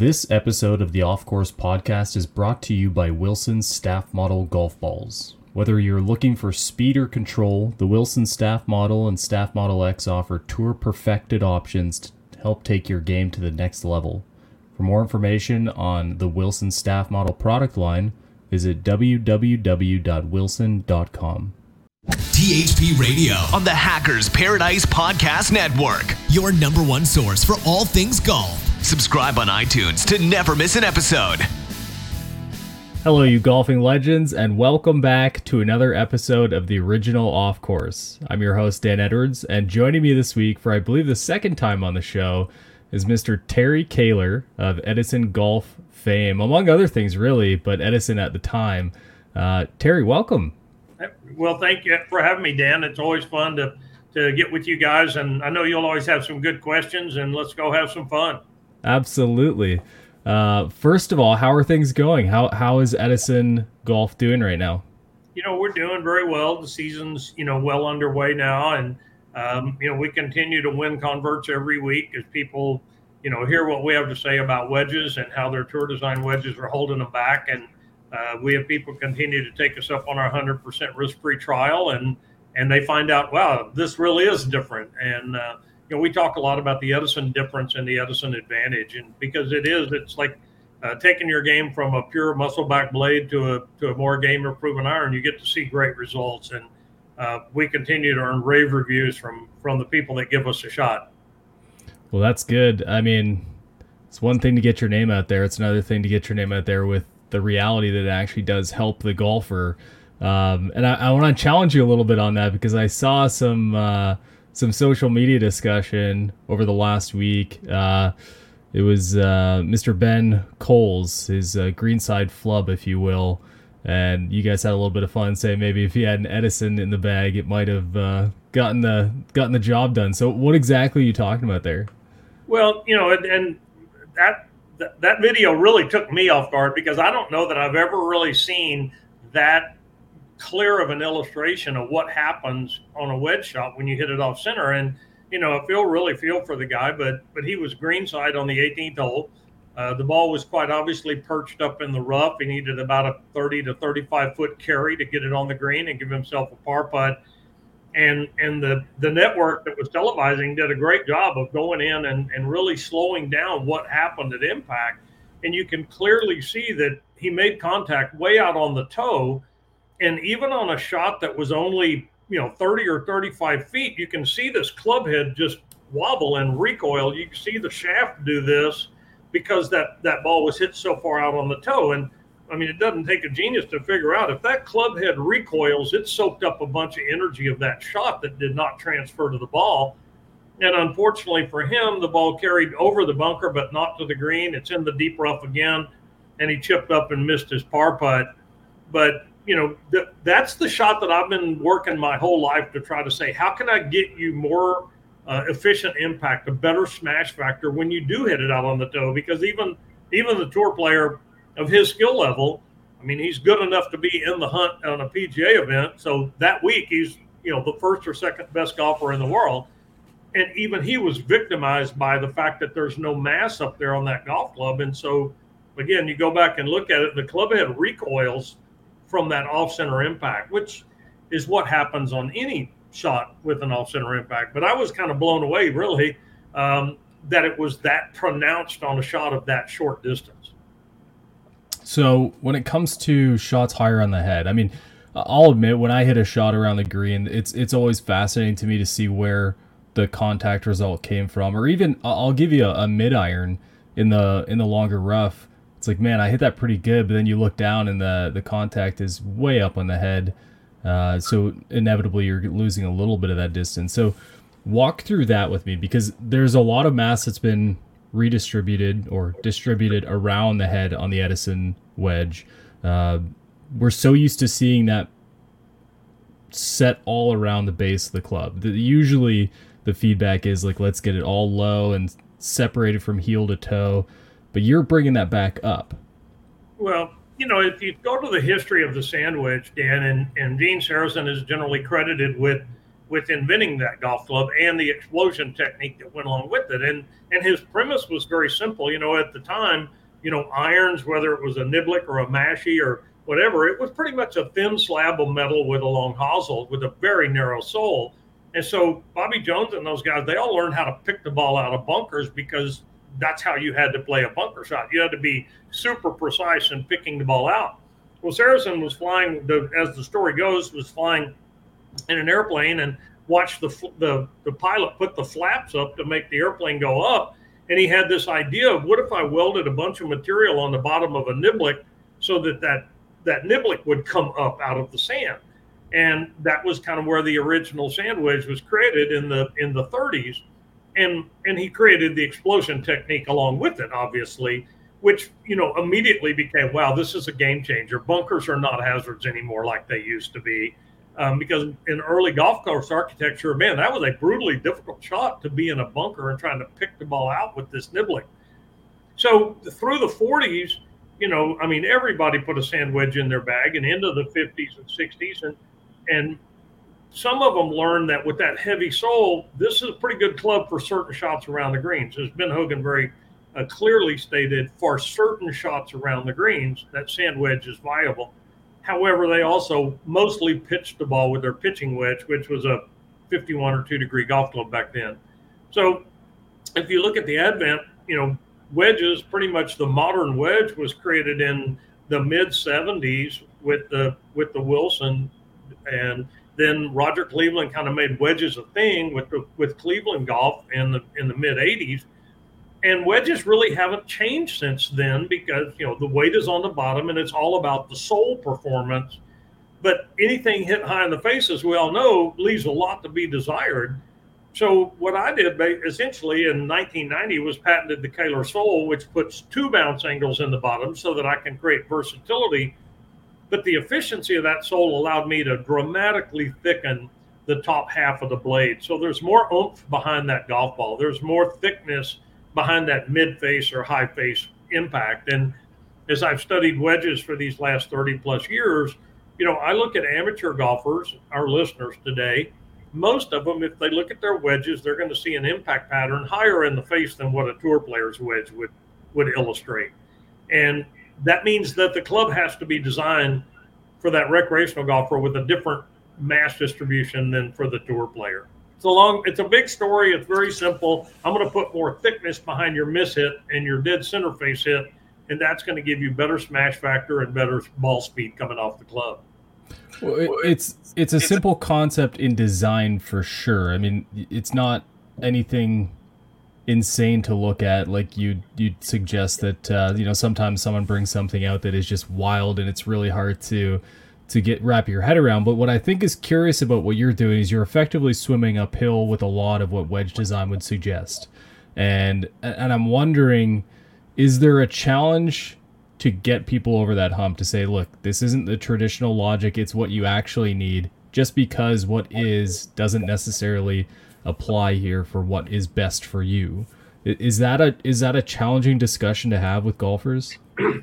This episode of the Off Course podcast is brought to you by Wilson Staff Model Golf Balls. Whether you're looking for speed or control, the Wilson Staff Model and Staff Model X offer tour-perfected options to help take your game to the next level. For more information on the Wilson Staff Model product line, visit www.wilson.com. THP Radio on the Hackers Paradise Podcast Network, your number one source for all things golf. Subscribe on iTunes to never miss an episode. Hello, you golfing legends, and welcome back to another episode of the original Off Course. I'm your host, Dan Edwards, and joining me this week for, I believe, the second time on the show is Mr. Terry Kaler of Edison Golf fame, among other things, really, but Edison at the time. Terry, welcome. Well, thank you for having me, Dan. It's always fun to get with you guys, and I know you'll always have some good questions, and let's go have some fun. Absolutely. First of all, how are things going? How is Edison Golf doing right now? You know, we're doing very well. The season's, well underway now, and, we continue to win converts every week as people, hear what we have to say about wedges and how their tour design wedges are holding them back, and we have people continue to take us up on our 100% risk-free trial, and they find out, wow, this really is different. And, we talk a lot about the Edison difference and the Edison advantage. And because it's like taking your game from a pure muscle back blade to a more gamer proven iron, you get to see great results. And we continue to earn rave reviews from the people that give us a shot. Well, that's good. I mean, it's one thing to get your name out there. It's another thing to get your name out there with the reality that it actually does help the golfer. And I want to challenge you a little bit on that, because I saw some social media discussion over the last week. It was Mr. Ben Coles, his greenside flub, if you will. And you guys had a little bit of fun saying maybe if he had an Edison in the bag, it might have gotten the job done. So what exactly are you talking about there? Well, and that video really took me off guard, because I don't know that I've ever really seen that clear of an illustration of what happens on a wedge shot when you hit it off center. And, I really feel for the guy, but he was greenside on the 18th hole. The ball was quite obviously perched up in the rough. He needed about a 30 to 35 foot carry to get it on the green and give himself a par putt. And the network that was televising did a great job of going in and really slowing down what happened at impact. And you can clearly see that he made contact way out on the toe. And even on a shot that was only, 30 or 35 feet, you can see this club head just wobble and recoil. You can see the shaft do this because that ball was hit so far out on the toe. And I mean, it doesn't take a genius to figure out if that club head recoils, it soaked up a bunch of energy of that shot that did not transfer to the ball. And unfortunately for him, the ball carried over the bunker, but not to the green. It's in the deep rough again, and he chipped up and missed his par putt. But, that's the shot that I've been working my whole life to try to say, how can I get you more efficient impact, a better smash factor when you do hit it out on the toe? Because even the tour player of his skill level, I mean, he's good enough to be in the hunt on a PGA event. So that week he's, the first or second best golfer in the world. And even he was victimized by the fact that there's no mass up there on that golf club. And so, again, you go back and look at it, the club head recoils from that off-center impact, which is what happens on any shot with an off-center impact. But I was kind of blown away, really, that it was that pronounced on a shot of that short distance. So when it comes to shots higher on the head, I mean, I'll admit when I hit a shot around the green, it's always fascinating to me to see where the contact result came from, or even I'll give you a mid iron in the longer rough. It's like, man, I hit that pretty good, but then you look down and the contact is way up on the head, so inevitably you're losing a little bit of that distance. So walk through that with me, because there's a lot of mass that's been redistributed or distributed around the head on the Edison wedge. We're so used to seeing that set all around the base of the club. Usually the feedback is like, let's get it all low and separated from heel to toe, but you're bringing that back up. Well, if you go to the history of the sand wedge, Dan, and Gene Sarazen is generally credited with with inventing that golf club and the explosion technique that went along with it. And his premise was very simple. At the time, irons, whether it was a niblick or a mashie or whatever, it was pretty much a thin slab of metal with a long hosel with a very narrow sole. And so Bobby Jones and those guys, they all learned how to pick the ball out of bunkers because that's how you had to play a bunker shot. You had to be super precise in picking the ball out. Well, Sarazen was flying, as the story goes, was flying in an airplane and watched the pilot put the flaps up to make the airplane go up. And he had this idea of, what if I welded a bunch of material on the bottom of a niblick so that niblick would come up out of the sand. And that was kind of where the original sand wedge was created in the 30s. And he created the explosion technique along with it, obviously, which, immediately became, wow, this is a game changer. Bunkers are not hazards anymore like they used to be. Because in early golf course architecture, man, that was a brutally difficult shot to be in a bunker and trying to pick the ball out with this niblick. So through the 40s, everybody put a sand wedge in their bag, and into the 50s and 60s. And some of them learned that with that heavy sole, this is a pretty good club for certain shots around the greens. As Ben Hogan very clearly stated, for certain shots around the greens, that sand wedge is viable. However, they also mostly pitched the ball with their pitching wedge, which was a 51 or 2 degree golf club back then. So if you look at the advent, wedges, pretty much the modern wedge was created in the mid 70s with the Wilson, and then Roger Cleveland kind of made wedges a thing with Cleveland golf in the mid 80s. And wedges really haven't changed since then because, the weight is on the bottom and it's all about the sole performance. But anything hit high in the face, as we all know, leaves a lot to be desired. So what I did essentially in 1990 was patented the Kaler sole, which puts 2 bounce angles in the bottom so that I can create versatility. But the efficiency of that sole allowed me to dramatically thicken the top half of the blade. So there's more oomph behind that golf ball. There's more thickness behind that mid-face or high-face impact. And as I've studied wedges for these last 30 plus years, I look at amateur golfers, our listeners today, most of them, if they look at their wedges, they're going to see an impact pattern higher in the face than what a tour player's wedge would illustrate. And that means that the club has to be designed for that recreational golfer with a different mass distribution than for the tour player. It's a big story. It's very simple. I'm going to put more thickness behind your miss hit and your dead center face hit, and that's going to give you better smash factor and better ball speed coming off the club. Well, it's a simple concept in design for sure. I mean, it's not anything insane to look at. Like you'd suggest that sometimes someone brings something out that is just wild and it's really hard to wrap your head around. But what I think is curious about what you're doing is you're effectively swimming uphill with a lot of what wedge design would suggest. And I'm wondering, is there a challenge to get people over that hump to say, look, this isn't the traditional logic, it's what you actually need, just because what is doesn't necessarily apply here for what is best for you? Is that a challenging discussion to have with golfers?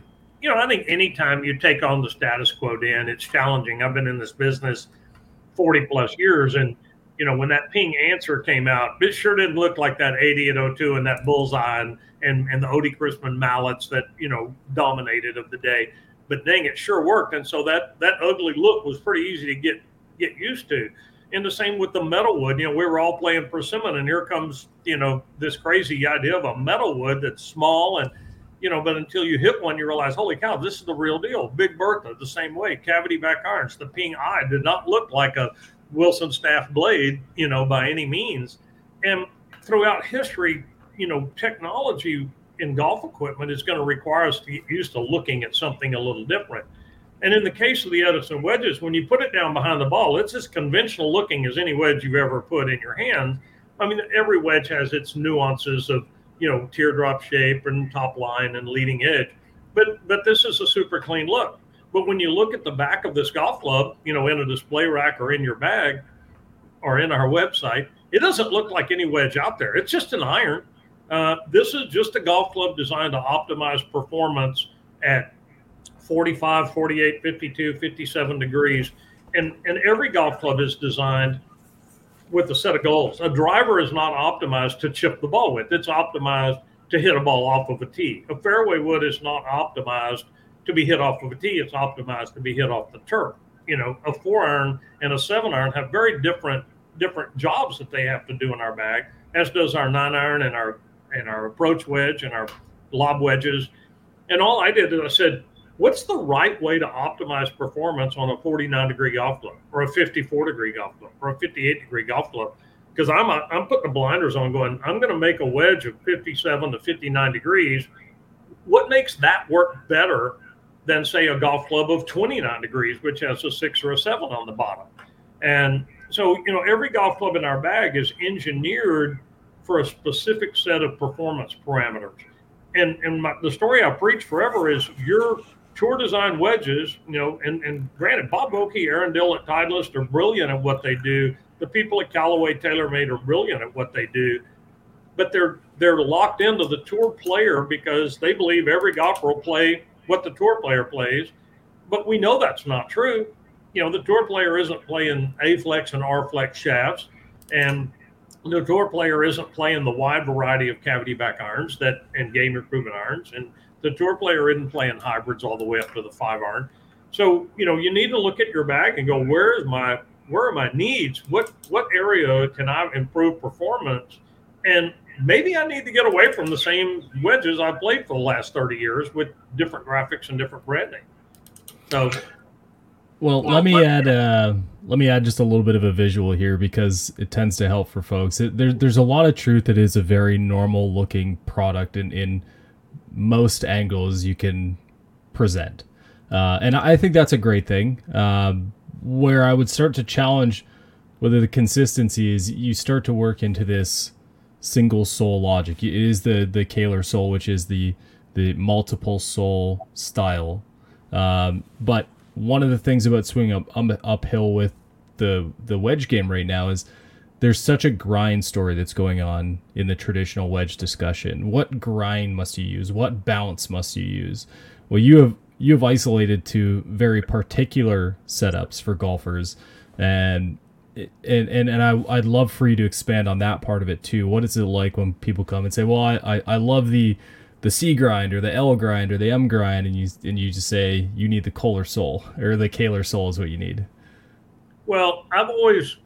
I think anytime you take on the status quo, Dan, it's challenging. I've been in this business 40 plus years, and when that Ping answer came out, it sure didn't look like that 80 at 02 and that bullseye and the Odie Chrisman mallets that dominated of the day. But dang, it sure worked, and so that ugly look was pretty easy to get used to. And the same with the metalwood. We were all playing persimmon, and here comes this crazy idea of a metalwood that's small and. But until you hit one, you realize, holy cow, this is the real deal. Big Bertha, the same way. Cavity back irons. The Ping eye did not look like a Wilson staff blade, by any means. And throughout history, technology in golf equipment is going to require us to get used to looking at something a little different. And in the case of the Edison wedges, when you put it down behind the ball, it's as conventional looking as any wedge you've ever put in your hand. I mean, every wedge has its nuances of teardrop shape and top line and leading edge. But this is a super clean look. But when you look at the back of this golf club, in a display rack or in your bag or in our website, it doesn't look like any wedge out there. It's just an iron. This is just a golf club designed to optimize performance at 45, 48, 52, 57 degrees. And every golf club is designed with a set of goals. A driver is not optimized to chip the ball with. It's optimized to hit a ball off of a tee. A fairway wood is not optimized to be hit off of a tee. It's optimized to be hit off the turf. You know, a 4-iron and a 7-iron have very different jobs that they have to do in our bag, as does our 9-iron and our approach wedge and our lob wedges. And all I did is I said, what's the right way to optimize performance on a 49-degree golf club or a 54-degree golf club or a 58-degree golf club? Because I'm putting the blinders on going, I'm going to make a wedge of 57 to 59 degrees. What makes that work better than, say, a golf club of 29 degrees, which has a 6 or a 7 on the bottom? And so, you know, every golf club in our bag is engineered for a specific set of performance parameters. And the story I preach forever is your tour design wedges, you know, and granted, Bob Vokey, Aaron Dill at Titleist are brilliant at what they do. The people at Callaway TaylorMade are brilliant at what they do, but they're locked into the tour player because they believe every golfer will play what the tour player plays. But we know that's not true. You know, the tour player isn't playing A-flex and R-flex shafts, and the tour player isn't playing the wide variety of cavity back irons and game improvement irons, and the tour player isn't playing hybrids all the way up to the 5-iron. So, you know, you need to look at your bag and go, where are my needs? What area can I improve performance? And maybe I need to get away from the same wedges I've played for the last 30 years with different graphics and different branding. So, well, let me add just a little bit of a visual here because it tends to help for folks. There's a lot of truth that is a very normal looking product in most angles you can present. And I think that's a great thing. Where I would start to challenge whether the consistency is you start to work into this single sole logic. It is the Kaler sole, which is the multiple sole style. But one of the things about swinging uphill with the wedge game right now is there's such a grind story that's going on in the traditional wedge discussion. What grind must you use? What bounce must you use? Well, you have isolated to very particular setups for golfers, and I'd love for you to expand on that part of it too. What is it like when people come and say, well, I love the C grind or the L grind or the M grind, and you just say you need the Kohler sole or the Kaler sole is what you need? Well, I've always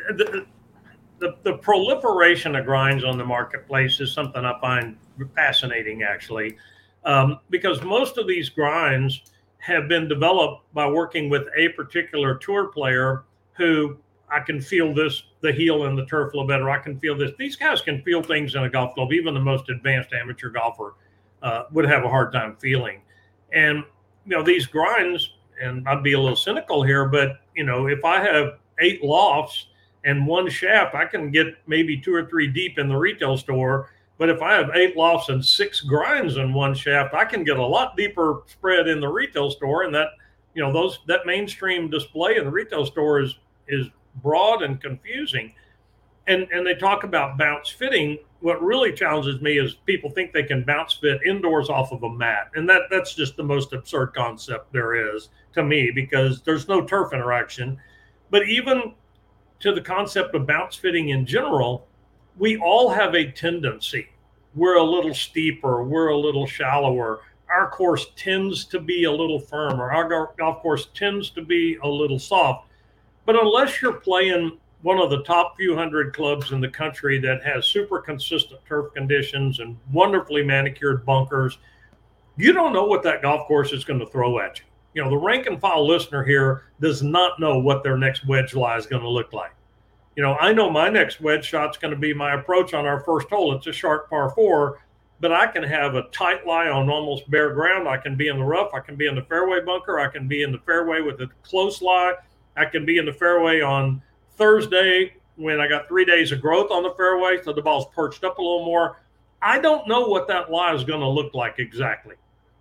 the proliferation of grinds on the marketplace is something I find fascinating, actually, because most of these grinds have been developed by working with a particular tour player who I can feel the heel in the turf a little better. I can feel this. These guys can feel things in a golf club. Even the most advanced amateur golfer would have a hard time feeling. And, you know, these grinds, and I'd be a little cynical here, but, you know, if I have 8 lofts and 1 shaft, I can get maybe 2 or 3 deep in the retail store. But if I have 8 lofts and 6 grinds in 1 shaft, I can get a lot deeper spread in the retail store. And that, you know, that mainstream display in the retail store is broad and confusing. And they talk about bounce fitting. What really challenges me is people think they can bounce fit indoors off of a mat. And that's just the most absurd concept there is to me, because there's no turf interaction. But even to the concept of bounce fitting in general, we all have a tendency. We're a little steeper. We're a little shallower. Our course tends to be a little firmer. Our golf course tends to be a little soft. But unless you're playing one of the top few hundred clubs in the country that has super consistent turf conditions and wonderfully manicured bunkers, you don't know what that golf course is going to throw at you. You know, the rank and file listener here does not know what their next wedge lie is going to look like. You know, I know my next wedge shot's going to be my approach on our first hole. It's a sharp par 4, but I can have a tight lie on almost bare ground. I can be in the rough. I can be in the fairway bunker. I can be in the fairway with a close lie. I can be in the fairway on Thursday when I got 3 days of growth on the fairway, so the ball's perched up a little more. I don't know what that lie is going to look like exactly.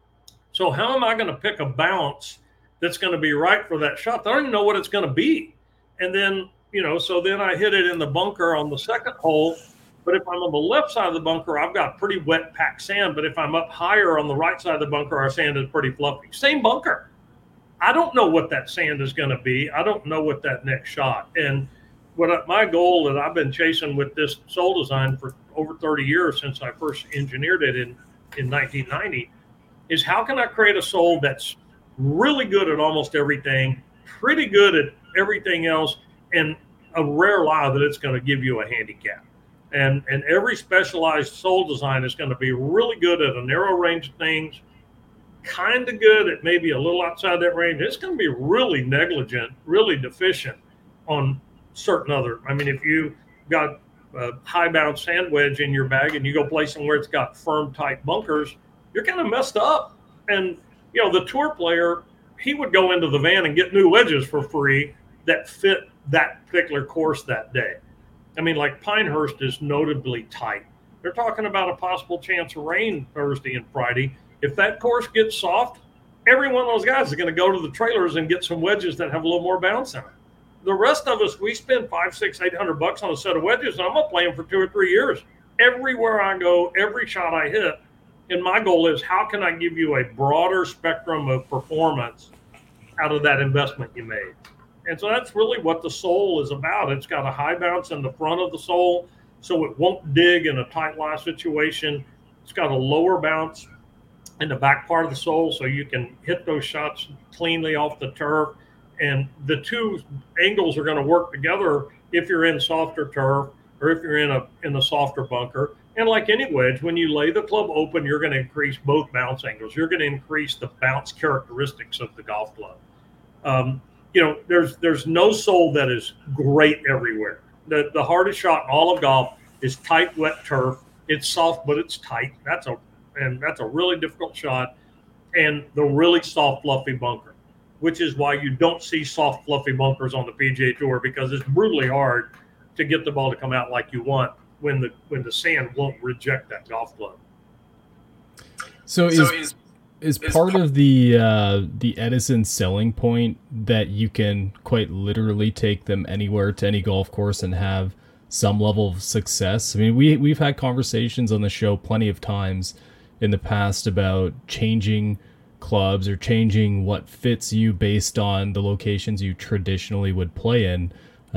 So how am I going to pick a bounce that's going to be right for that shot? I don't even know what it's going to be. And then, you know, so then I hit it in the bunker on the second hole. But if I'm on the left side of the bunker, I've got pretty wet packed sand. But if I'm up higher on the right side of the bunker, our sand is pretty fluffy. Same bunker. I don't know what that sand is going to be. I don't know what that next shot. And my goal that I've been chasing with this sole design for over 30 years since I first engineered it in 1990 is how can I create a sole that's really good at almost everything, pretty good at everything else, and a rare lie that it's going to give you a handicap. And every specialized sole design is going to be really good at a narrow range of things, kind of good at maybe a little outside that range. It's going to be really negligent, really deficient on certain other. I mean, if you got a high bounce sand wedge in your bag and you go play somewhere it's got firm, tight bunkers, you're kind of messed up. And, you know, the tour player, he would go into the van and get new wedges for free that fit that particular course that day. I mean, like Pinehurst is notably tight. They're talking about a possible chance of rain Thursday and Friday. If that course gets soft, every one of those guys is going to go to the trailers and get some wedges that have a little more bounce in it. The rest of us, we spend $500, $600, $800 on a set of wedges, and I'm going to play them for 2 or 3 years. Everywhere I go, every shot I hit. And my goal is, how can I give you a broader spectrum of performance out of that investment you made? And so that's really what the sole is about. It's got a high bounce in the front of the sole, so it won't dig in a tight lie situation. It's got a lower bounce in the back part of the sole, so you can hit those shots cleanly off the turf. And the two angles are going to work together if you're in softer turf or if you're in a softer bunker. And like any wedge, when you lay the club open, you're going to increase both bounce angles. You're going to increase the bounce characteristics of the golf club. You know, there's no sole that is great everywhere. The hardest shot in all of golf is tight, wet turf. It's soft, but it's tight. That's a really difficult shot. And the really soft, fluffy bunker, which is why you don't see soft, fluffy bunkers on the PGA Tour, because it's brutally hard to get the ball to come out like you want when the sand won't reject that golf club. So is part of the Edison selling point that you can quite literally take them anywhere to any golf course and have some level of success? I mean, we've had conversations on the show plenty of times in the past about changing clubs or changing what fits you based on the locations you traditionally would play in.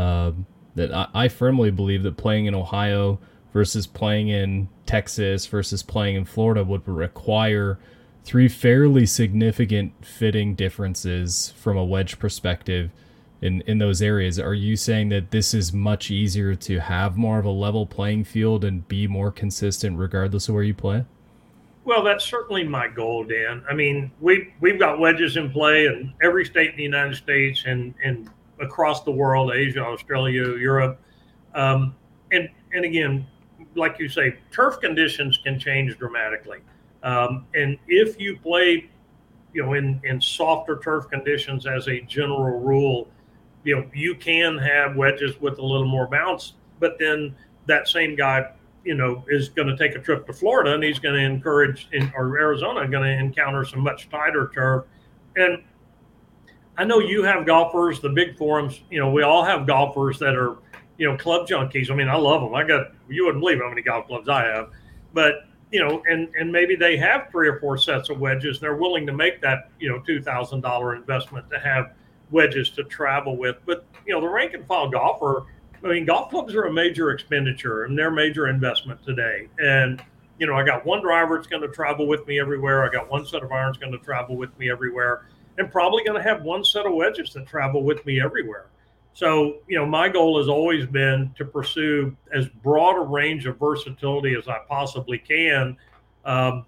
That I firmly believe that playing in Ohio versus playing in Texas versus playing in Florida would require 3 fairly significant fitting differences from a wedge perspective in those areas. Are you saying that this is much easier to have more of a level playing field and be more consistent regardless of where you play? Well, that's certainly my goal, Dan. I mean, we've got wedges in play in every state in the United States and across the world, Asia, Australia, Europe. And again, like you say, turf conditions can change dramatically. And if you play, you know, in softer turf conditions as a general rule, you know, you can have wedges with a little more bounce, but then that same guy, you know, is going to take a trip to Florida and he's going to or Arizona, going to encounter some much tighter turf. And I know you have golfers, the big forums, you know, we all have golfers that are, you know, club junkies. I mean, I love them. You wouldn't believe how many golf clubs I have, but, you know, and maybe they have 3 or 4 sets of wedges. They're willing to make that, you know, $2,000 investment to have wedges to travel with. But, you know, the rank and file golfer, I mean, golf clubs are a major expenditure and they're a major investment today. And, you know, I got one driver that's going to travel with me everywhere. I got one set of irons going to travel with me everywhere, and probably going to have one set of wedges that travel with me everywhere. So, you know, my goal has always been to pursue as broad a range of versatility as I possibly can. And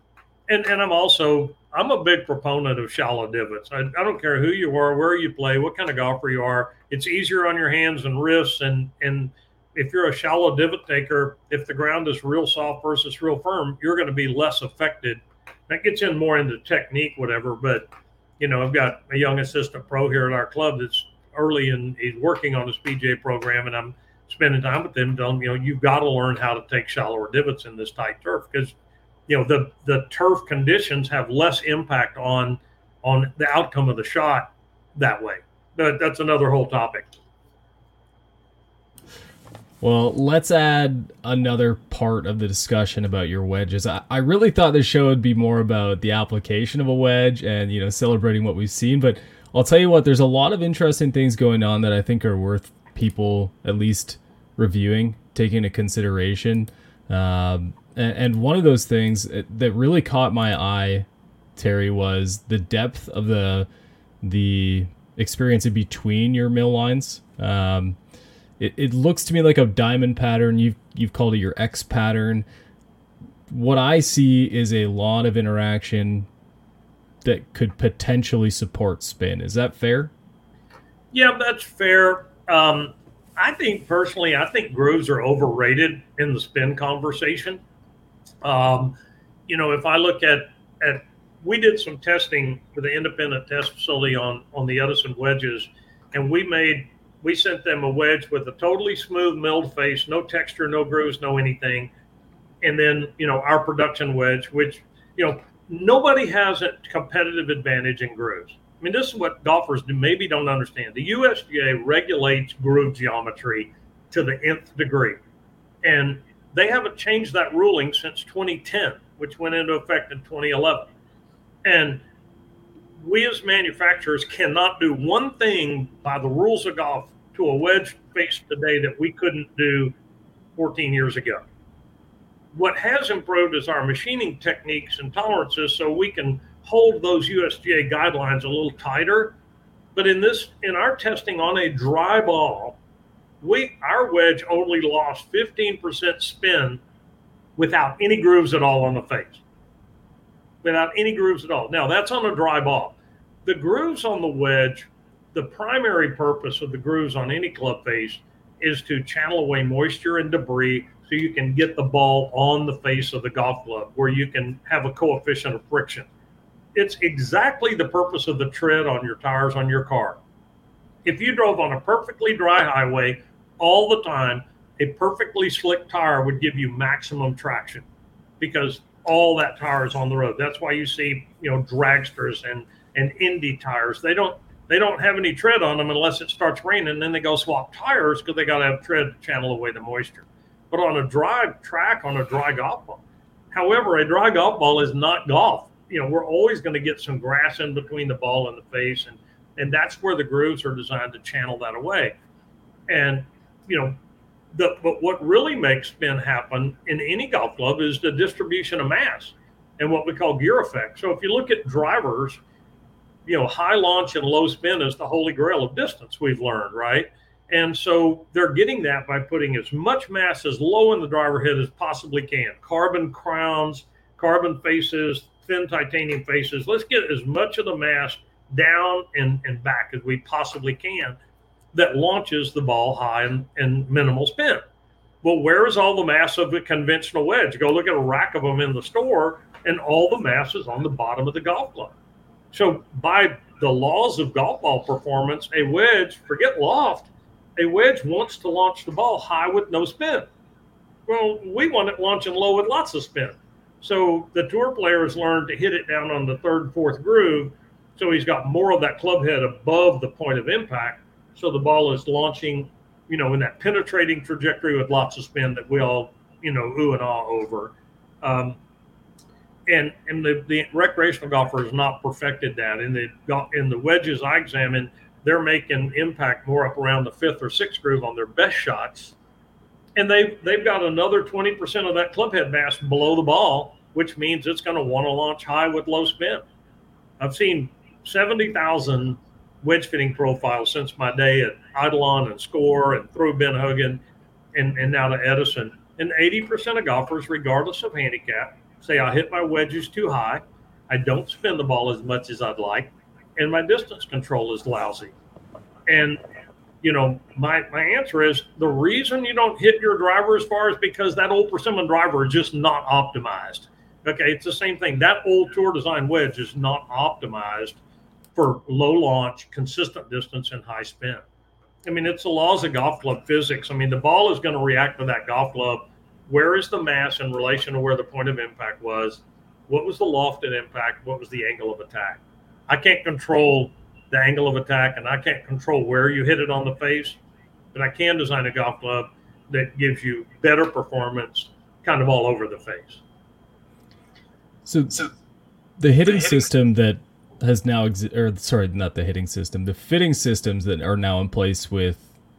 I'm a big proponent of shallow divots. I don't care who you are, where you play, what kind of golfer you are. It's easier on your hands and wrists. And if you're a shallow divot taker, if the ground is real soft versus real firm, you're going to be less affected. That gets in more into technique, whatever. But, you know, I've got a young assistant pro here at our club that's early and he's working on his PGA program, and I'm spending time with him telling him, you know, you've got to learn how to take shallower divots in this tight turf, because, you know, the turf conditions have less impact on the outcome of the shot that way. But that's another whole topic. Well, let's add another part of the discussion about your wedges. I really thought this show would be more about the application of a wedge and, you know, celebrating what we've seen. But I'll tell you what, there's a lot of interesting things going on that I think are worth people at least reviewing, taking into consideration. And one of those things that really caught my eye, Terry, was the depth of the experience in between your mill lines. It looks to me like a diamond pattern. You've called it your X pattern. What I see is a lot of interaction that could potentially support spin. Is that fair? Yeah, that's fair. I think grooves are overrated in the spin conversation. If I look at we did some testing with the independent test facility on the Edison wedges, and we sent them a wedge with a totally smooth milled face, no texture, no grooves, no anything. And then, our production wedge, which, nobody has a competitive advantage in grooves. I mean, this is what golfers maybe don't understand. The USGA regulates groove geometry to the nth degree. And they haven't changed that ruling since 2010, which went into effect in 2011. And we as manufacturers cannot do one thing by the rules of golf to a wedge face today that we couldn't do 14 years ago. What has improved is our machining techniques and tolerances so we can hold those USGA guidelines a little tighter. But in our testing on a dry ball, our wedge only lost 15% spin without any grooves at all on the face. Without any grooves at all. Now, that's on a dry ball. The grooves on the wedge, the primary purpose of the grooves on any club face is to channel away moisture and debris so you can get the ball on the face of the golf club where you can have a coefficient of friction. It's exactly the purpose of the tread on your tires on your car. If you drove on a perfectly dry highway all the time, a perfectly slick tire would give you maximum traction because all that tire is on the road. That's why you see, dragsters and Indy tires. They don't have any tread on them unless it starts raining, and then they go swap tires because they got to have tread to channel away the moisture. But on a dry track, on a dry golf ball, however, a dry golf ball is not golf. We're always going to get some grass in between the ball and the face, and that's where the grooves are designed to channel that away. And, but what really makes spin happen in any golf club is the distribution of mass and what we call gear effect. So if you look at drivers, high launch and low spin is the holy grail of distance, we've learned, right? And so they're getting that by putting as much mass as low in the driver head as possibly can. Carbon crowns, carbon faces, thin titanium faces. Let's get as much of the mass down and back as we possibly can that launches the ball high and minimal spin. Well, where is all the mass of the conventional wedge? Go look at a rack of them in the store, and all the mass is on the bottom of the golf club. So by the laws of golf ball performance, a wedge, forget loft, a wedge wants to launch the ball high with no spin. Well, we want it launching low with lots of spin. So the tour players learn to hit it down on the third, fourth groove. So he's got more of that club head above the point of impact. So the ball is launching, in that penetrating trajectory with lots of spin that we all, ooh and ah over. And the recreational golfer has not perfected that. In the wedges I examined, they're making impact more up around the fifth or sixth groove on their best shots. And they've got another 20% of that club head mass below the ball, which means it's going to want to launch high with low spin. I've seen 70,000 wedge fitting profiles since my day at Eidolon and Score and through Ben Hogan and now to Edison. And 80% of golfers, regardless of handicap, say I hit my wedges too high, I don't spin the ball as much as I'd like, and my distance control is lousy. And, my answer is the reason you don't hit your driver as far is because that old Persimmon driver is just not optimized. Okay, it's the same thing. That old Tour Design wedge is not optimized for low launch, consistent distance, and high spin. I mean, it's the laws of golf club physics. I mean, the ball is going to react to that golf club. Where is the mass in relation to where the point of impact was? What was the lofted impact? What was the angle of attack? I can't control the angle of attack, and I can't control where you hit it on the face, but I can design a golf club that gives you better performance kind of all over the face. So the hitting system that has now not the hitting system, the fitting systems that are now in place with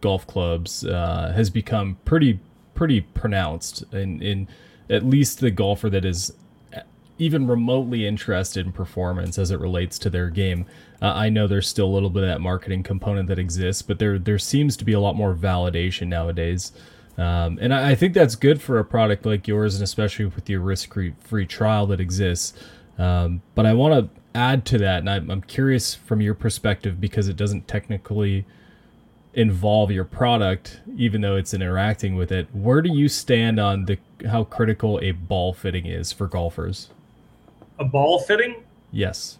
golf clubs has become pretty pronounced in at least the golfer that is even remotely interested in performance as it relates to their game. I know there's still a little bit of that marketing component that exists, but there seems to be a lot more validation nowadays. And I think that's good for a product like yours, and especially with your risk-free trial that exists. But I want to add to that, and I'm curious from your perspective, because it doesn't technically involve your product, even though it's interacting with it. Where do you stand on how critical a ball fitting is for golfers? A ball fitting? Yes.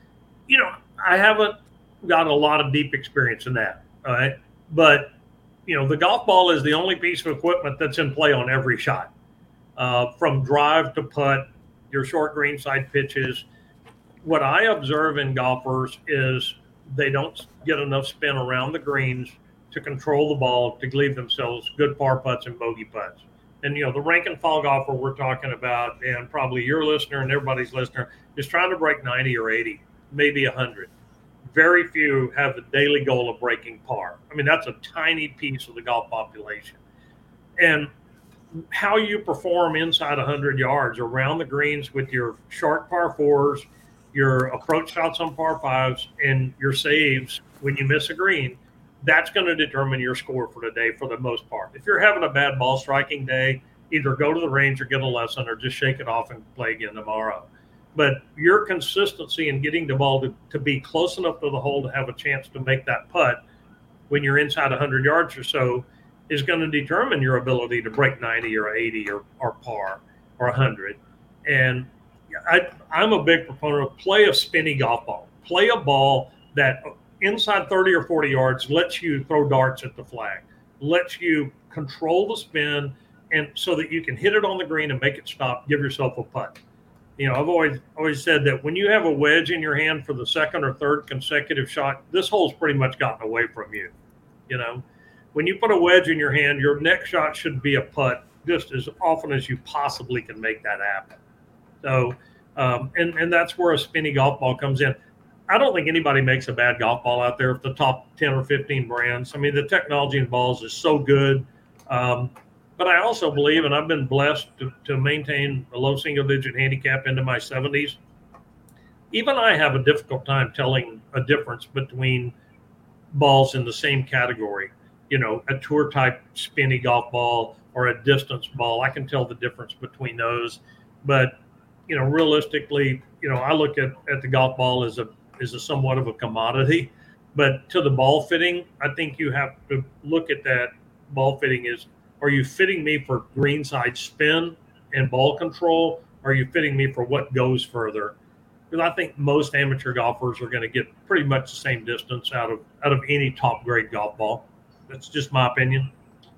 I haven't got a lot of deep experience in that. All right. But, the golf ball is the only piece of equipment that's in play on every shot, from drive to putt, your short greenside pitches. What I observe in golfers is they don't get enough spin around the greens to control the ball, to leave themselves good par putts and bogey putts. And, the rank and file golfer we're talking about, and probably your listener and everybody's listener, is trying to break 90 or 80, maybe 100. Very few have the daily goal of breaking par. I mean, that's a tiny piece of the golf population. And how you perform inside 100 yards around the greens with your short par fours, your approach shots on par fives, and your saves when you miss a green, that's going to determine your score for the day for the most part. If you're having a bad ball striking day, either go to the range or get a lesson, or just shake it off and play again tomorrow. But your consistency in getting the ball to be close enough to the hole to have a chance to make that putt when you're inside 100 yards or so is going to determine your ability to break 90 or 80 or par or 100. And I'm a big proponent of play a spinny golf ball. Play a ball that inside 30 or 40 yards lets you throw darts at the flag, lets you control the spin, and so that you can hit it on the green and make it stop, give yourself a putt. I've always said that when you have a wedge in your hand for the second or third consecutive shot, this hole's pretty much gotten away from you. When you put a wedge in your hand, your next shot should be a putt just as often as you possibly can make that happen. So, and that's where a spinny golf ball comes in. I don't think anybody makes a bad golf ball out there. If the top 10 or 15 brands, I mean, the technology in balls is so good. But I also believe, and I've been blessed to maintain a low single-digit handicap into my 70s. Even I have a difficult time telling a difference between balls in the same category. A tour-type spinny golf ball or a distance ball. I can tell the difference between those. But, realistically, I look at the golf ball as a somewhat of a commodity. But to the ball fitting, I think you have to look at that ball fitting is, are you fitting me for greenside spin and ball control? Or are you fitting me for what goes further? Because I think most amateur golfers are going to get pretty much the same distance out of any top grade golf ball. That's just my opinion.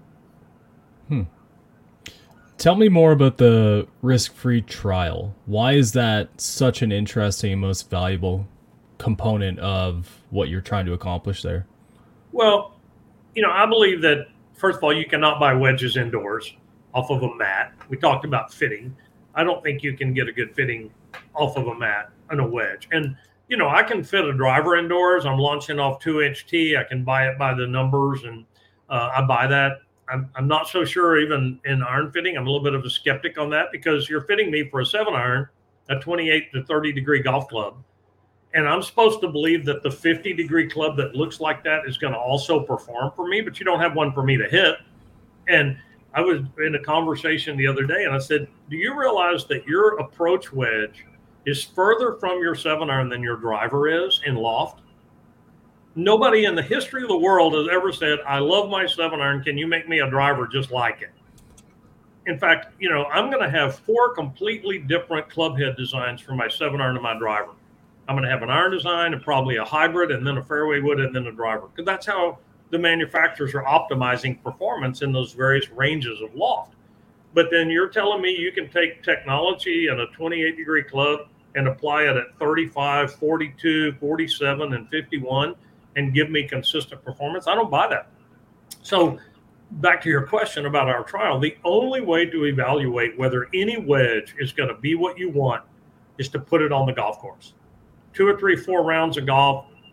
Tell me more about the risk-free trial. Why is that such an interesting and most valuable component of what you're trying to accomplish there? Well, I believe that, first of all, you cannot buy wedges indoors off of a mat. We talked about fitting. I don't think you can get a good fitting off of a mat and a wedge. And, I can fit a driver indoors. I'm launching off 2-inch tee. I can buy it by the numbers, and I buy that. I'm not so sure even in iron fitting. I'm a little bit of a skeptic on that, because you're fitting me for a 7-iron, a 28 to 30-degree golf club. And I'm supposed to believe that the 50-degree club that looks like that is going to also perform for me, but you don't have one for me to hit. And I was in a conversation the other day, and I said, do you realize that your approach wedge is further from your 7-iron than your driver is in loft? Nobody in the history of the world has ever said, I love my 7-iron. Can you make me a driver just like it? In fact, I'm going to have 4 completely different club head designs for my 7-iron and my driver. I'm going to have an iron design and probably a hybrid, and then a fairway wood, and then a driver. Because that's how the manufacturers are optimizing performance in those various ranges of loft. But then you're telling me you can take technology and a 28-degree club and apply it at 35, 42, 47, and 51 and give me consistent performance? I don't buy that. So back to your question about our trial, the only way to evaluate whether any wedge is going to be what you want is to put it on the golf course. 2 or 3, 4 rounds of golf,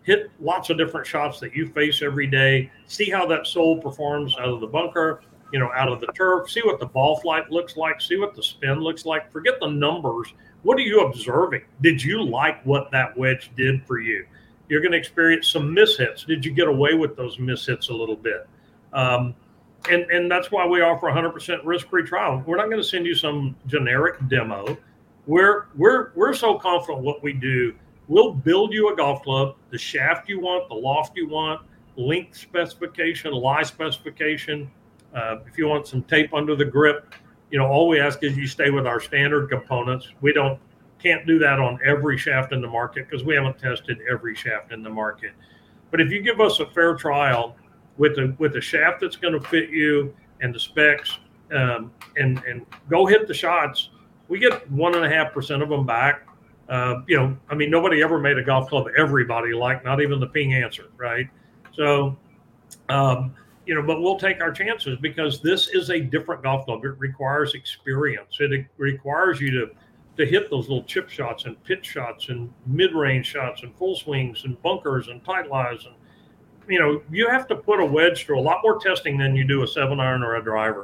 hit lots of different shots that you face every day. See how that sole performs out of the bunker, out of the turf. See what the ball flight looks like. See what the spin looks like. Forget the numbers. What are you observing? Did you like what that wedge did for you? You're going to experience some mishits. Did you get away with those mishits a little bit? And that's why we offer 100% risk-free trial. We're not going to send you some generic demo. We're so confident what we do. We'll build you a golf club, the shaft you want, the loft you want, length specification, lie specification. If you want some tape under the grip, all we ask is you stay with our standard components. We can't do that on every shaft in the market because we haven't tested every shaft in the market. But if you give us a fair trial with a shaft that's going to fit you and the specs, and go hit the shots, we get 1.5% of them back. Nobody ever made a golf club everybody liked, not even the Ping Answer, right? So, but we'll take our chances because this is a different golf club. It requires experience. It requires you to hit those little chip shots and pitch shots and mid-range shots and full swings and bunkers and tight lies. And, you have to put a wedge through a lot more testing than you do a 7-iron or a driver.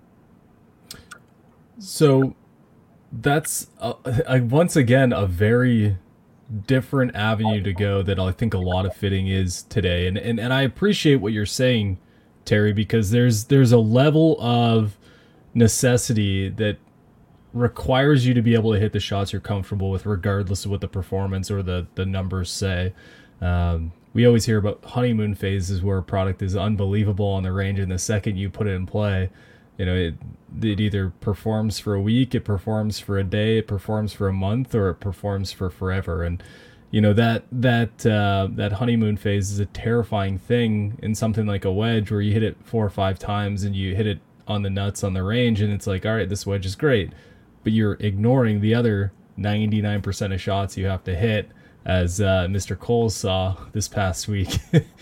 So that's once again a very different avenue to go that I think a lot of fitting is today. And I appreciate what you're saying, Terry, because there's a level of necessity that requires you to be able to hit the shots you're comfortable with, regardless of what the performance or the numbers say. We always hear about honeymoon phases where a product is unbelievable on the range, and the second you put it in play, it either performs for a week, it performs for a day, it performs for a month, or it performs for forever. And that honeymoon phase is a terrifying thing in something like a wedge where you hit it 4 or 5 times and you hit it on the nuts on the range, and it's like, all right, this wedge is great, but you're ignoring the other 99% of shots you have to hit, as Mr. Cole saw this past week.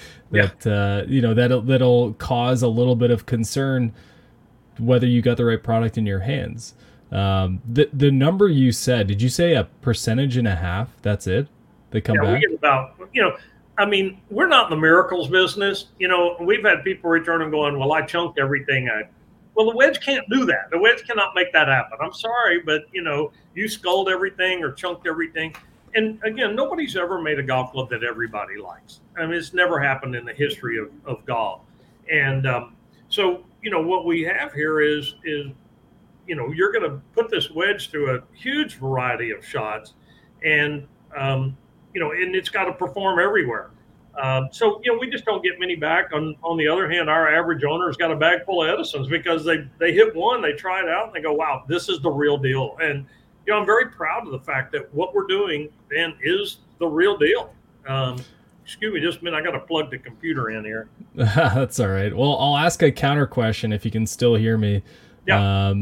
That'll cause a little bit of concern whether you got the right product in your hands. The number you said, did you say 1.5%? That's it? They come back? We get about, we're not in the miracles business. We've had people return and going, well, I chunked everything. Well, the wedge can't do that. The wedge cannot make that happen. I'm sorry, but, you sculled everything or chunked everything. And again, nobody's ever made a golf club that everybody likes. It's never happened in the history of golf. And so, what we have here is you're going to put this wedge through a huge variety of shots, and and it's got to perform everywhere. So we just don't get many back. On the other hand, our average owner's got a bag full of Edisons because they hit one, they try it out, and they go, wow, this is the real deal. And I'm very proud of the fact that what we're doing then is the real deal. Excuse me just a minute. I got to plug the computer in here. That's all right. Well, I'll ask a counter question if you can still hear me. Yeah.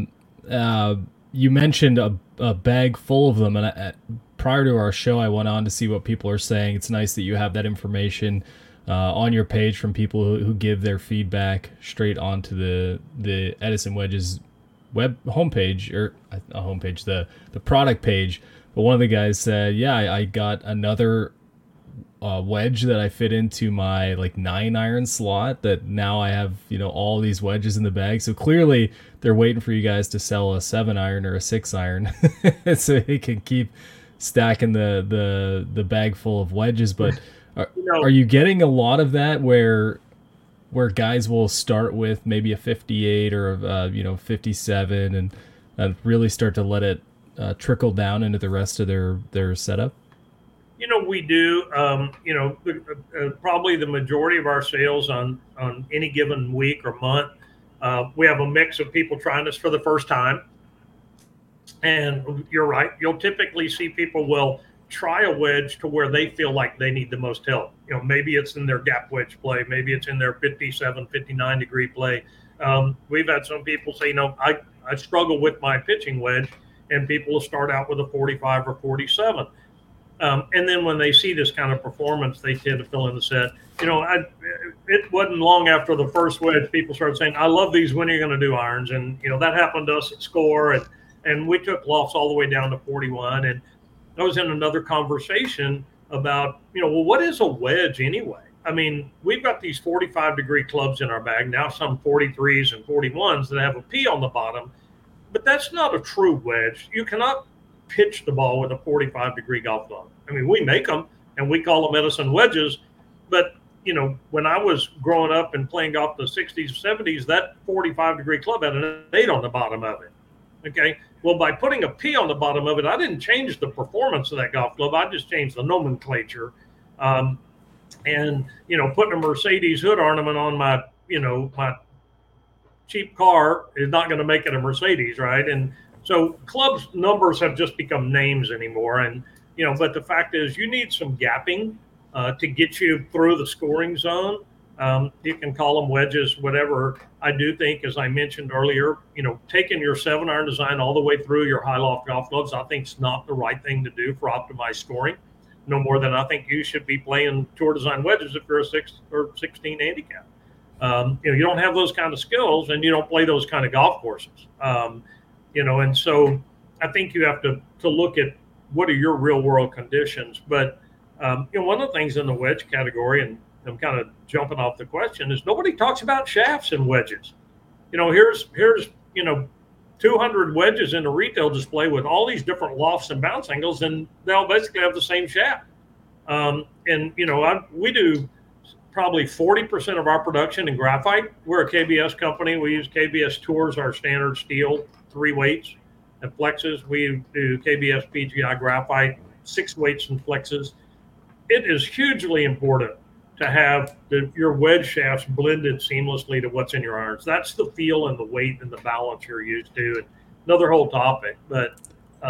You mentioned a bag full of them, and prior to our show, I went on to see what people are saying. It's nice that you have that information on your page from people who give their feedback straight onto the Edison Wedges web homepage, or a homepage, the product page. But one of the guys said, yeah, I got another wedge that I fit into my 9-iron slot that now I have, all these wedges in the bag. So clearly they're waiting for you guys to sell a 7-iron or a 6-iron so they can keep stacking the bag full of wedges. But are you getting a lot of that where guys will start with maybe a 58 or 57 and really start to let it trickle down into the rest of their setup? We do. Probably the majority of our sales on any given week or month, we have a mix of people trying this for the first time. And you're right. You'll typically see people will try a wedge to where they feel like they need the most help. Maybe it's in their gap wedge play. Maybe it's in their 57, 59 degree play. We've had some people say, I struggle with my pitching wedge, and people will start out with a 45 or 47. And then when they see this kind of performance, they tend to fill in the set. It wasn't long after the first wedge, people started saying, I love these. When are you going to do irons? And, that happened to us at Score. And we took lofts all the way down to 41. And I was in another conversation about, well, what is a wedge anyway? I mean, we've got these 45-degree clubs in our bag, now some 43s and 41s that have a P on the bottom, but that's not a true wedge. You cannot pitch the ball with a 45-degree golf club. I mean, we make them, and we call them Edison wedges, but when I was growing up and playing golf in the 60s, 70s, that 45-degree club had an 8 on the bottom of it. Okay. Well, by putting a P on the bottom of it, I didn't change the performance of that golf club. I just changed the nomenclature. And putting a Mercedes hood ornament on my cheap car is not going to make it a Mercedes, right? And so clubs numbers have just become names anymore. And, but the fact is you need some gapping to get you through the scoring zone. You can call them wedges, whatever. I do think, as I mentioned earlier, taking your 7-iron design all the way through your high loft golf clubs, I think is not the right thing to do for optimized scoring. No more than I think you should be playing tour design wedges if you're a 6 or 16 handicap. You don't have those kind of skills, and you don't play those kind of golf courses. And so I think you have to look at what are your real world conditions. But one of the things in the wedge category, and I'm kind of jumping off the question, is nobody talks about shafts and wedges. Here's 200 wedges in a retail display with all these different lofts and bounce angles, and they'll basically have the same shaft. We do probably 40% of our production in graphite. We're a KBS company. We use KBS Tours, our standard steel, 3 weights and flexes. We do KBS PGI graphite, 6 weights and flexes. It is hugely important to have your wedge shafts blended seamlessly to what's in your irons. That's the feel and the weight and the balance you're used to. And another whole topic, but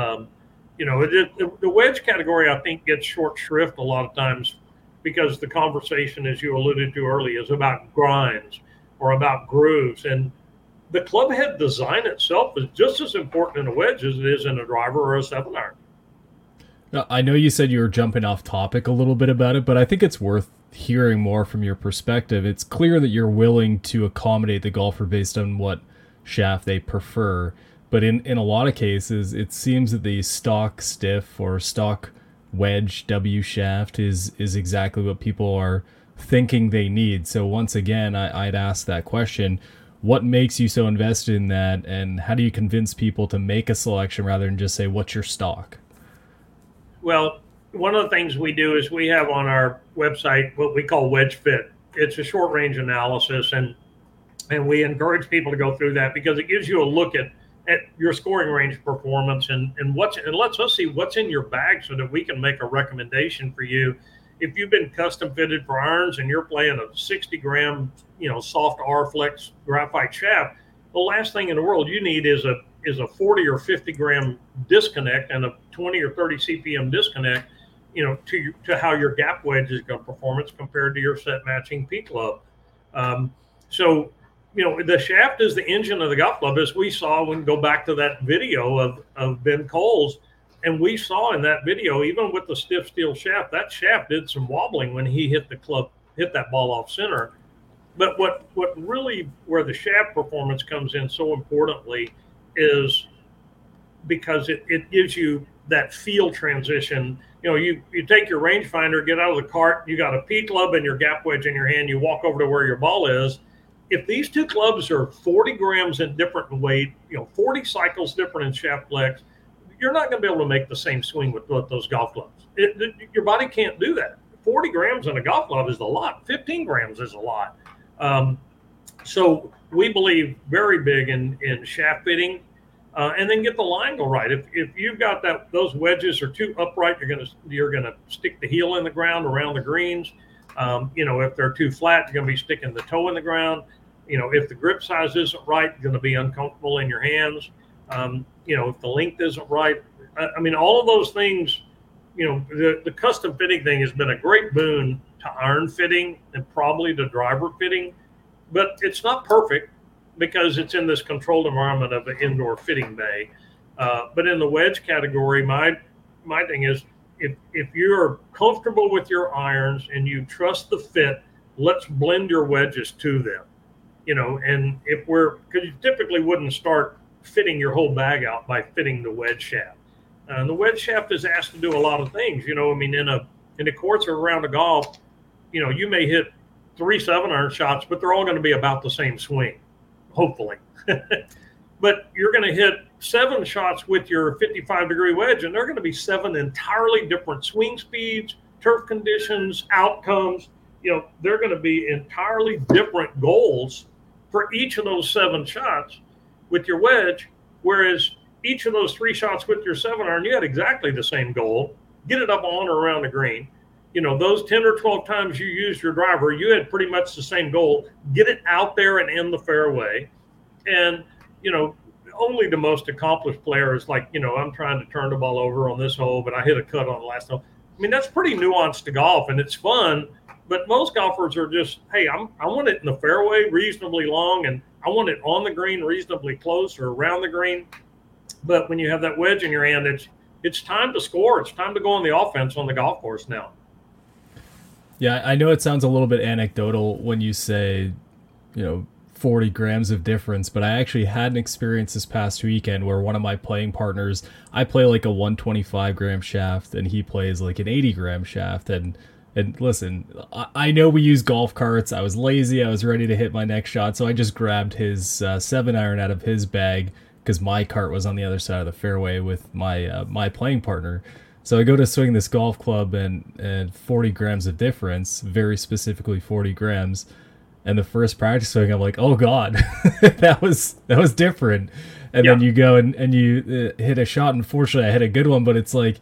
the wedge category, I think, gets short shrift a lot of times because the conversation, as you alluded to earlier, is about grinds or about grooves. And the club head design itself is just as important in a wedge as it is in a driver or a 7-iron. Now, I know you said you were jumping off topic a little bit about it, but I think it's worth hearing more from your perspective. It's clear that you're willing to accommodate the golfer based on what shaft they prefer. But in a lot of cases, it seems that the stock stiff or stock wedge W shaft is exactly what people are thinking they need. So once again, I'd ask that question. What makes you so invested in that, and how do you convince people to make a selection rather than just say, what's your stock? Well, one of the things we do is we have on our website what we call Wedge Fit. It's a short range analysis, and we encourage people to go through that because it gives you a look at your scoring range performance and lets us see what's in your bag so that we can make a recommendation for you. If you've been custom fitted for irons and you're playing a 60-gram, soft R-Flex graphite shaft, the last thing in the world you need is a 40 or 50-gram disconnect and a 20 or 30 CPM disconnect, to how your gap wedge is going to perform compared to your set matching P club. So the shaft is the engine of the golf club, as we saw when we go back to that video of Ben Coles. And we saw in that video, even with the stiff steel shaft, that shaft did some wobbling when he hit that ball off center. But what really, where the shaft performance comes in so importantly is because it gives you that feel transition. You take your rangefinder, get out of the cart, you got a P club and your gap wedge in your hand, you walk over to where your ball is. If these two clubs are 40 grams in different weight, 40 cycles different in shaft flex, you're not going to be able to make the same swing with those golf clubs. Your body can't do that. 40 grams in a golf club is a lot. 15 grams is a lot. So we believe very big in shaft fitting, and then get the line go right. If you've got those wedges are too upright, you're gonna stick the heel in the ground around the greens. If they're too flat, you're gonna be sticking the toe in the ground. If the grip size isn't right, you're gonna be uncomfortable in your hands. If the length isn't right, all of those things. The custom fitting thing has been a great boon to iron fitting and probably to driver fitting, but it's not perfect because it's in this controlled environment of an indoor fitting bay. But in the wedge category, my thing is if you're comfortable with your irons and you trust the fit, let's blend your wedges to them. And because you typically wouldn't start fitting your whole bag out by fitting the wedge shaft. The wedge shaft is asked to do a lot of things. In in the course of a round of golf, you may hit 3 7-iron shots, but they're all going to be about the same swing, hopefully. But you're going to hit 7 shots with your 55-degree wedge, and they're going to be 7 entirely different swing speeds, turf conditions, outcomes. They're going to be entirely different goals for each of those 7 shots with your wedge, whereas each of those 3 shots with your 7-iron, you had exactly the same goal: get it up on or around the green. Those 10 or 12 times you used your driver, you had pretty much the same goal: get it out there and in the fairway. And only the most accomplished player is like, I'm trying to turn the ball over on this hole, but I hit a cut on the last hole. I mean, that's pretty nuanced to golf, and it's fun. But most golfers are just, hey, I want it in the fairway reasonably long, and I want it on the green reasonably close or around the green. But when you have that wedge in your hand, it's time to score. It's time to go on the offense on the golf course now. Yeah, I know it sounds a little bit anecdotal when you say, 40 grams of difference, but I actually had an experience this past weekend where one of my playing partners, I play like a 125 gram shaft and he plays like an 80 gram shaft. And listen, I know we use golf carts. I was lazy. I was ready to hit my next shot. So I just grabbed his 7-iron out of his bag because my cart was on the other side of the fairway with my playing partner. So I go to swing this golf club and 40 grams of difference, very specifically 40 grams. And the first practice swing, I'm like, oh God, that was different. And then you go and you hit a shot. Unfortunately, I hit a good one, but it's like,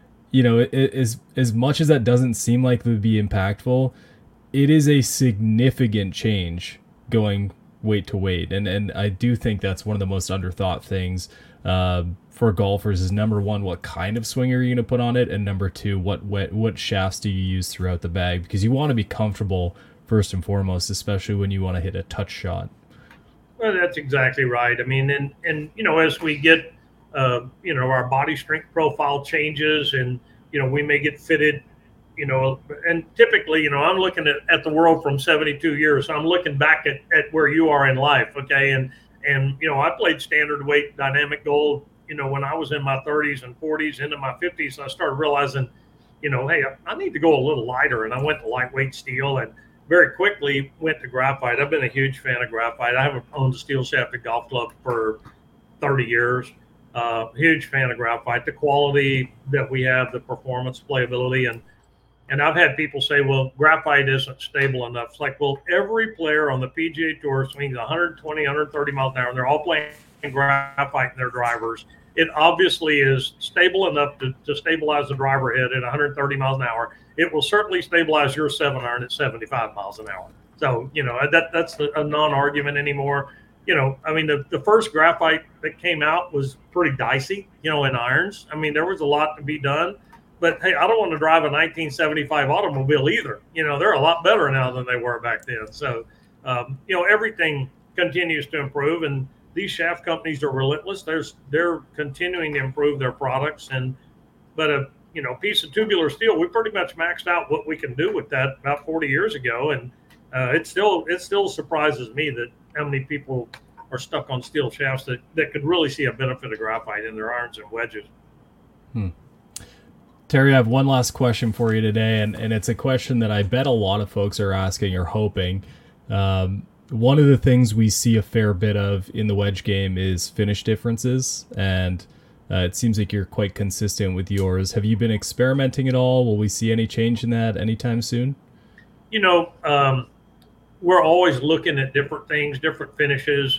as much as that doesn't seem like it would be impactful, it is a significant change going weight to weight. And I do think that's one of the most underthought things for golfers is, number one, what kind of swing are you going to put on it? And number two, what shafts do you use throughout the bag? Because you want to be comfortable first and foremost, especially when you want to hit a touch shot. Well, that's exactly right. I mean, and as we get, our body strength profile changes and, we may get fitted, and typically, I'm looking at the world from 72 years. So I'm looking back at where you are in life. Okay. And, I played standard weight dynamic gold, when I was in my 30s and 40s into my 50s. I started realizing, hey, I need to go a little lighter. And I went to lightweight steel and very quickly went to graphite. I've been a huge fan of graphite. I haven't owned a steel shafted golf club for 30 years. Huge fan of graphite. The quality that we have, the performance, playability, and I've had people say, well, graphite isn't stable enough. It's like, well, every player on the PGA Tour swings 120, 130 miles an hour, and they're all playing graphite in their drivers. It obviously is stable enough to stabilize the driver head at 130 miles an hour. It will certainly stabilize your 7-iron at 75 miles an hour. So, that's a non-argument anymore. I mean, the first graphite that came out was pretty dicey, in irons. I mean, there was a lot to be done. But, hey, I don't want to drive a 1975 automobile either. They're a lot better now than they were back then. So, everything continues to improve. And these shaft companies are relentless. They're continuing to improve their products. But a piece of tubular steel, we pretty much maxed out what we can do with that about 40 years ago. And it still surprises me that how many people are stuck on steel shafts that could really see a benefit of graphite in their irons and wedges. Terry, I have one last question for you today, and it's a question that I bet a lot of folks are asking or hoping. One of the things we see a fair bit of in the wedge game is finish differences, and it seems like you're quite consistent with yours. Have you been experimenting at all? Will we see any change in that anytime soon? We're always looking at different things, different finishes,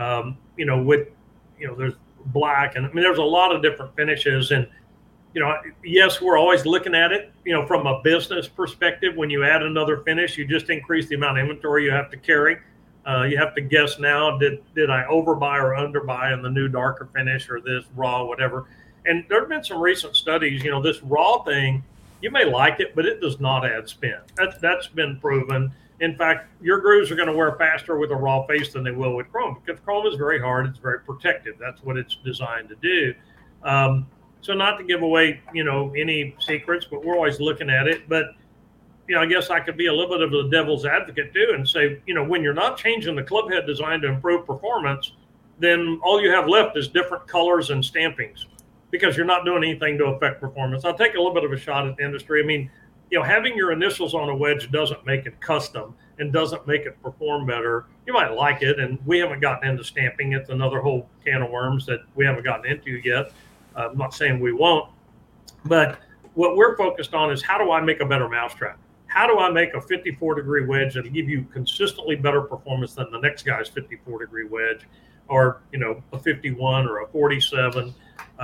there's black, and I mean, there's a lot of different finishes. And, yes, we're always looking at it, from a business perspective. When you add another finish, you just increase the amount of inventory you have to carry. You have to guess now, did I overbuy or underbuy in the new darker finish or this raw, whatever. And there have been some recent studies, this raw thing, you may like it, but it does not add spin. That's been proven. In fact, your grooves are going to wear faster with a raw face than they will with chrome, because chrome is very hard. It's very protective. That's what it's designed to do. So not to give away, any secrets, but we're always looking at it. But, I guess I could be a little bit of the devil's advocate too and say, when you're not changing the club head design to improve performance, then all you have left is different colors and stampings, because you're not doing anything to affect performance. I'll take a little bit of a shot at the industry. I mean, having your initials on a wedge doesn't make it custom and doesn't make it perform better. You might like it, and we haven't gotten into stamping. It's another whole can of worms that we haven't gotten into yet. I'm not saying we won't, but what we're focused on is how do I make a better mousetrap? How do I make a 54-degree wedge that'll give you consistently better performance than the next guy's 54-degree wedge, or a 51 or a 47?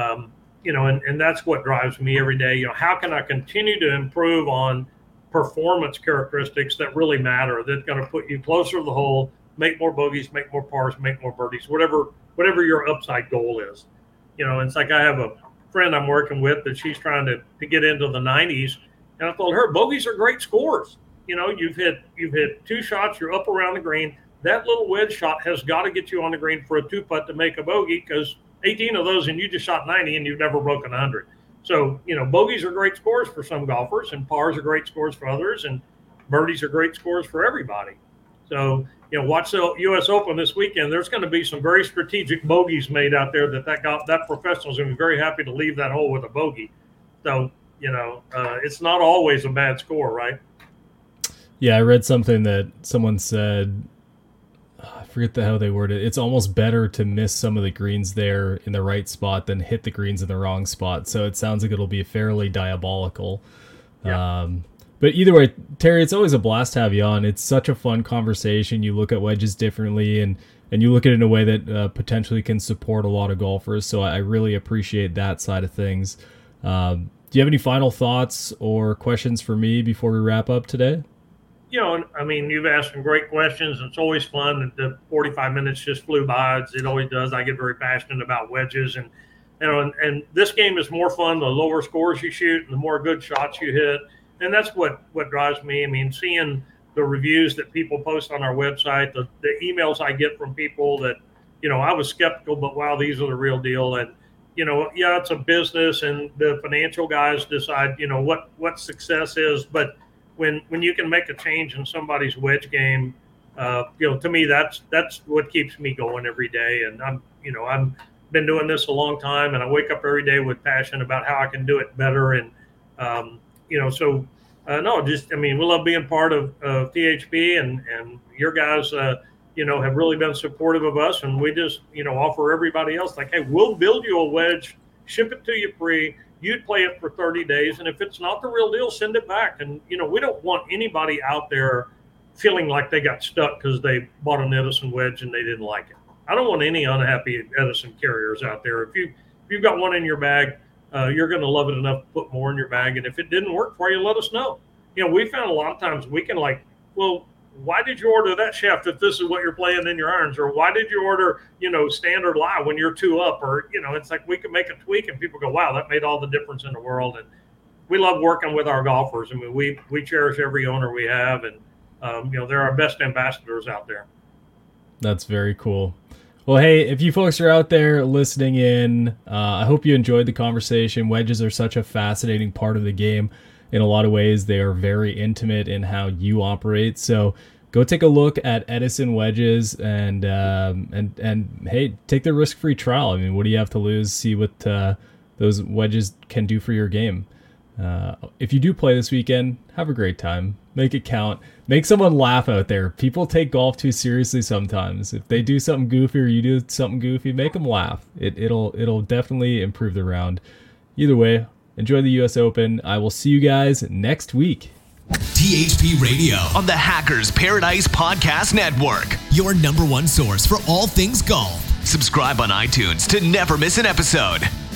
And that's what drives me every day. How can I continue to improve on performance characteristics that really matter, that's going to put you closer to the hole, make more bogeys, make more pars, make more birdies, whatever your upside goal is. It's like I have a friend I'm working with that she's trying to get into the 90s, and I told her bogeys are great scores. You've hit 2 shots, you're up around the green. That little wedge shot has got to get you on the green for a 2-putt to make a bogey, because 18 of those and you just shot 90 and you've never broken 100. So, bogeys are great scores for some golfers, and pars are great scores for others, and birdies are great scores for everybody. So, watch the U.S. Open this weekend. There's going to be some very strategic bogeys made out there that professional is going to be very happy to leave that hole with a bogey. So, it's not always a bad score, right? Yeah, I read something that someone said, I forget how they worded it. It's almost better to miss some of the greens there in the right spot than hit the greens in the wrong spot. So it sounds like it'll be fairly diabolical. Yeah. But either way, Terry, it's always a blast to have you on. It's such a fun conversation. You look at wedges differently, and you look at it in a way that potentially can support a lot of golfers. So I really appreciate that side of things. Do you have any final thoughts or questions for me before we wrap up today? You've asked some great questions. It's always fun. The 45 minutes just flew by. It always does. I get very passionate about wedges, and this game is more fun the lower scores you shoot and the more good shots you hit. And that's what drives me. Seeing the reviews that people post on our website, the emails I get from people that, I was skeptical, but wow, these are the real deal. And, it's a business, and the financial guys decide, what success is. But when you can make a change in somebody's wedge game, to me, that's what keeps me going every day. And I've been doing this a long time, and I wake up every day with passion about how I can do it better. And, we love being part of THP, and your guys, have really been supportive of us. And we just, offer everybody else, like, hey, we'll build you a wedge, ship it to you free. You'd play it for 30 days. And if it's not the real deal, send it back. And, we don't want anybody out there feeling like they got stuck because they bought an Edison wedge and they didn't like it. I don't want any unhappy Edison carriers out there. If you've got one in your bag, you're going to love it enough to put more in your bag. And if it didn't work for you, let us know. We found a lot of times we can why did you order that shaft if this is what you're playing in your irons? Or why did you order, standard lie when you're 2 up? Or, it's like we can make a tweak and people go, wow, that made all the difference in the world. And we love working with our golfers. We cherish every owner we have. And, they're our best ambassadors out there. That's very cool. Well, hey, if you folks are out there listening in, I hope you enjoyed the conversation. Wedges are such a fascinating part of the game. In a lot of ways, they are very intimate in how you operate. So go take a look at Edison wedges and hey, take the risk-free trial. What do you have to lose? See what those wedges can do for your game. If you do play this weekend, have a great time. Make it count. Make someone laugh out there. People take golf too seriously sometimes. If they do something goofy or you do something goofy, make them laugh. It'll definitely improve the round. Either way, enjoy the U.S. Open. I will see you guys next week. THP Radio on the Hackers Paradise Podcast Network. Your #1 source for all things golf. Subscribe on iTunes to never miss an episode.